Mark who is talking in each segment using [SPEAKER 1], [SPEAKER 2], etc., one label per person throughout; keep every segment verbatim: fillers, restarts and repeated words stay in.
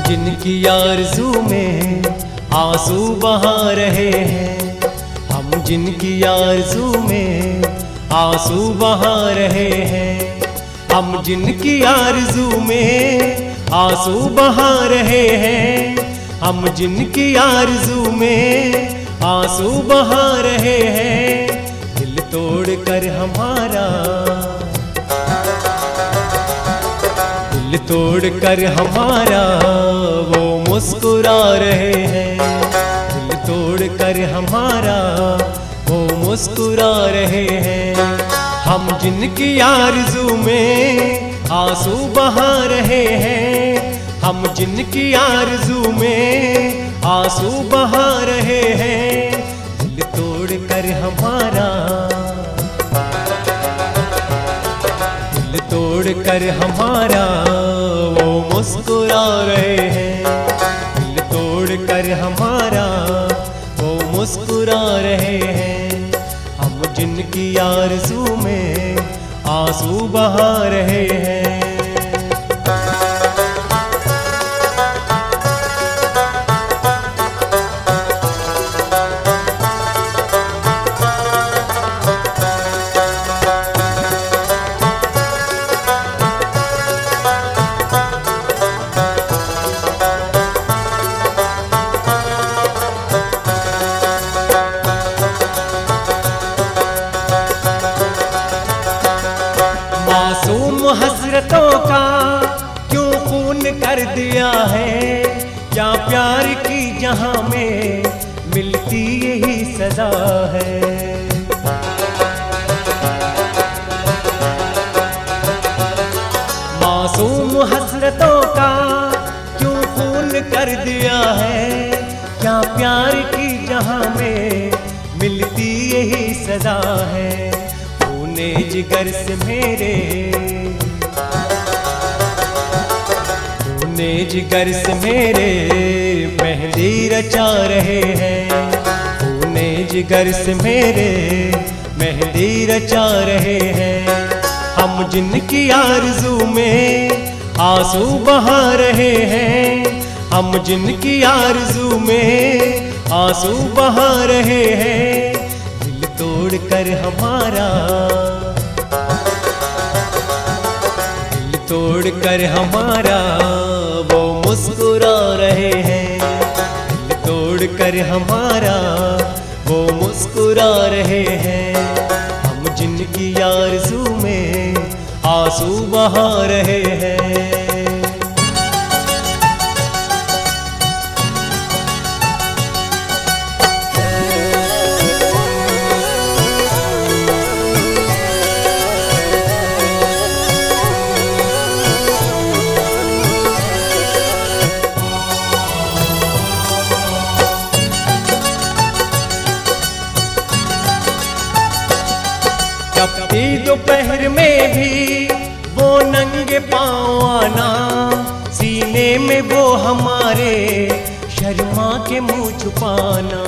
[SPEAKER 1] जिनकी आरज़ू में आंसू बहा रहे हैं, हम जिनकी आरज़ू में आंसू बहा रहे हैं, हम जिनकी आरज़ू में आंसू बहा रहे हैं, हम जिनकी आरज़ू में आंसू बहा रहे हैं। दिल तोड़ कर हमारा दिल तोड़ कर हमारा वो मुस्कुरा रहे हैं, दिल तोड़ कर हमारा वो मुस्कुरा रहे हैं। हम जिनकी आरज़ू में आंसू बहा रहे हैं, हम जिनकी आरज़ू में आंसू बहा रहे हैं। दिल तोड़ कर हमारा दिल तोड़ कर हमारा वो मुस्कुरा रहे हैं, दिल तोड़ कर हमारा वो मुस्कुरा रहे हैं। हम जिनकी आरज़ू में आंसू बहा रहे हैं। मासूम हसरतों का क्यों खून कर दिया है, क्या प्यार की जहां में मिलती यही सजा है। मासूम हसरतों का क्यों खून कर दिया है, क्या प्यार की जहां में मिलती यही सजा है। खूने जिगर से मेरे खूने जिगर से मेरे मेहंदी रचा रहे हैं, खूने जिगर से मेरे मेहंदी रचा रहे हैं। हम जिनकी आरज़ू में आंसू बहा रहे हैं, हम जिनकी आरज़ू में आंसू बहा रहे हैं। दिल तोड़ कर हमारा दिल तोड़ कर हमारा वो मुस्कुरा रहे हैं, दिल तोड़ कर हमारा वो मुस्कुरा रहे हैं। हम जिनकी आरज़ू में आंसू बहा रहे हैं। तपती दोपहर में भी वो नंगे पाँव आना, सीने में वो हमारे शर्मा के मुंह छुपाना।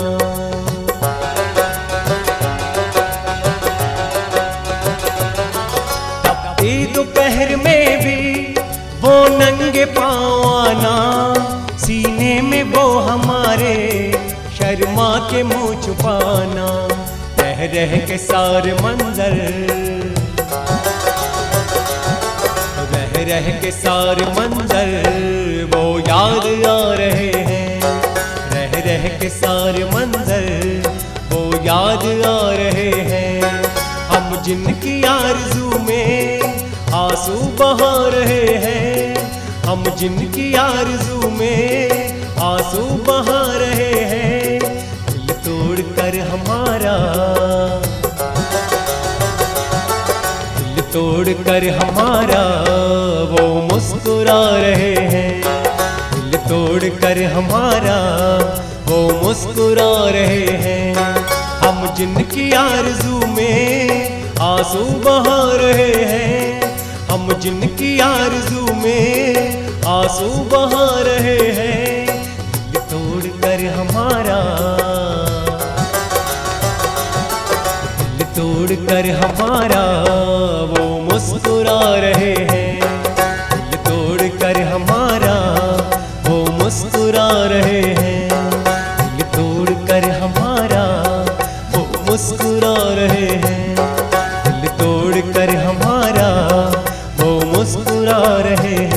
[SPEAKER 1] तपती दोपहर में भी वो नंगे पाँव आना, सीने में वो हमारे शर्मा के मुंह छुपाना। रह रह के सारे मंजर रह रह के सारे मंजर वो याद आ रहे हैं, रह रह के सारे मंजर वो याद आ रहे हैं। हम जिनकी आरज़ू में आंसू बहा रहे हैं, हम जिनकी आरज़ू में आंसू बहा रहे हैं। दिल तोड़ कर हमारा दिल तोड़ कर हमारा वो मुस्कुरा रहे हैं, दिल तोड़ कर हमारा वो मुस्कुरा रहे हैं। हम जिनकी आरज़ू में आंसू बहा रहे हैं, हम जिनकी आरज़ू में आंसू बहा रहे हैं। दिल तोड़ कर हमारा दिल तोड़ कर हमारा वो मुस्कुरा रहे हैं, दिल तोड़ कर हमारा वो मुस्कुरा रहे